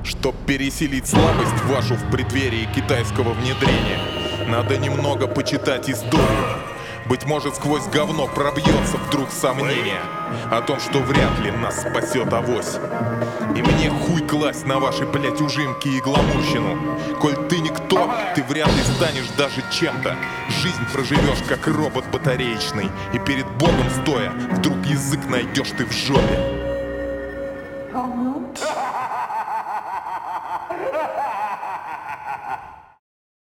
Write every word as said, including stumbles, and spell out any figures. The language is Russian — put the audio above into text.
Чтоб переселить слабость вашу в преддверии китайского внедрения, надо немного почитать историю. Быть может, сквозь говно пробьется вдруг сомнение о том, что вряд ли нас спасет авось. И мне хуй класть на ваши, блять, ужимки и гламурщину. Коль ты никто, ты вряд ли станешь даже чем-то. Жизнь проживешь, как робот батареечный, и перед Богом стоя, вдруг язык найдешь ты в жопе.